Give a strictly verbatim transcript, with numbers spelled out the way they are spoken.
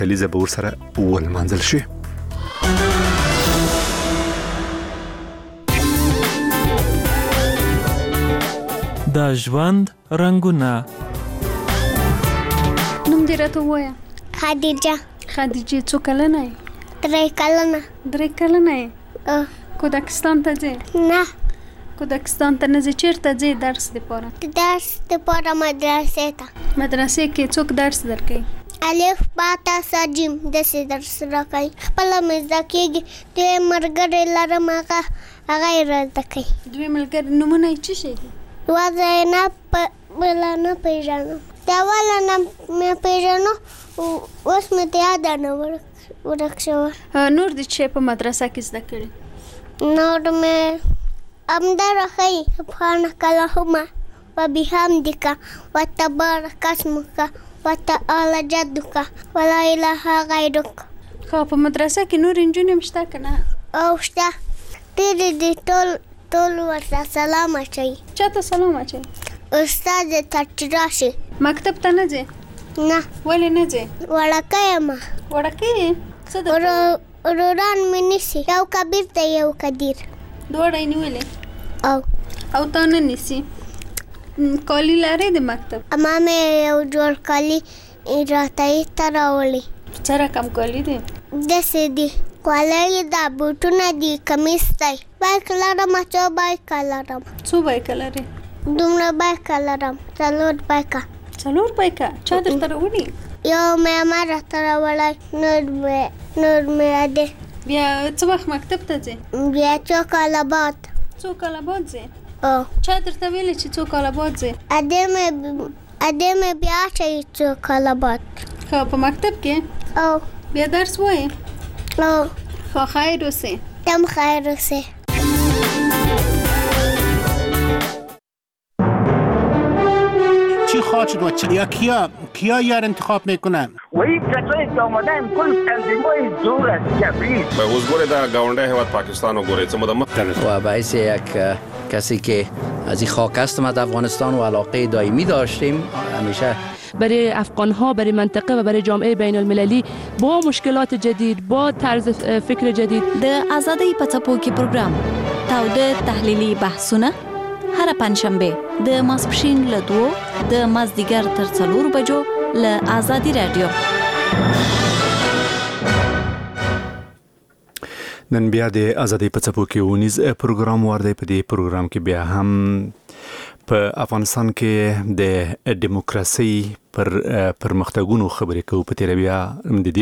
کلیزه به ورسره ولمانځل شي. د ژوند رنګونه. نوم دې راته ووایه. خدیجه. خدیجه څو کلنه یې؟ درې کلنه. درې کلنه یې؟ کودکستان ته ځې؟ نه. کودکستان ته نه ځې؟ چېرته ځې درس دپاره؟ درس دپاره مدرسې ته. مدرسې کې څوک درس درکوي؟ الف با تا ث جیم داسې درس راکوي. خپله مې زده کېږي. دوی ملګري لرم هغه هغه یې رازده کوي. دوی ملګري نومونه یې څه شی دي؟ یوه زینب بله نه پېژنم. د اوله نه مې پېژنو اوس مې د یاده نه ورک شوی. نور دې څه په مدرسه کې زده کړي؟ نور مې همدا راښیي سبحانک اللهم وبحمدک وتبارک اسمک وتعالی جدک ولا اله غیرک. خو په مدرسه کې نور نجونې هم شته که نه؟ او شته. ډېرې دي. ټول ټول ورته سلام اچوي. چاته سلام اچوي؟ استاد ته چې راشي. مکتب ته نه ځې؟ نه. ولې نه ځې؟ وړکه یم. وړکه یې؟ څه د وروران مې نیسي. یو کبیر دی یو کدیر. دواړه یې نیولې؟ او او تا نه نیسي؟ کالي لرې د مکتب؟ اما مې یو جوړ کالي راته ایسته راوړي. څه رقم کالي دی؟ داسې دي. کالي ده، بوټونه دي، کمیس دی. بایک لرم، څو بایکه لرم. څو بایکه لرې؟ دومره بایکه لرم. څلور بایکه. څلور بایکه؟ چا درته راوړي؟ یو مې اما راته راوړی. نور مې نور مې ادې. بیا څه وخت مکتب ته ځې؟ بیا څو کاله بعد. څو کاله بعد ځې؟ او چا درته ویلې چې څو کاله بعد ځې؟ ادې مې ادې مې بیا اچوي څو کاله بعد. ښه په مکتب کې؟ او بیا درس وایې؟ او ښه خیر اوسې. تم خیر اوسې. چی خواهد شد و چی؟ یا کیا کیا یار انتخاب میکنن؟ و این کسایی که آمدن کل تنظیم‌های دور از جبری. به وزگوره در گاونده هواد پاکستان و گوره چه و باعث یک کسی که از این خاک هستم از افغانستان و علاقه دائمی داشتیم همیشه برای افغان‌ها، برای منطقه و برای جامعه بین المللی با مشکلات جدید، با طرز فکر جدید. د آزادۍ په څپو کې پروګرام تاوده تحلیلي بحثونه هر پنځشنبه د ماسپښین له دوو د مازدیګر تر څلورو بجو له آزادي رادیو. نن بیا د آزادۍ په څپو کې ونیز پروګرام وردی. په دې پروګرام کې بیا هم په افغانستان کې د دیموکراسي پر پرمختګونو خبرې کوو. په تیر بیا د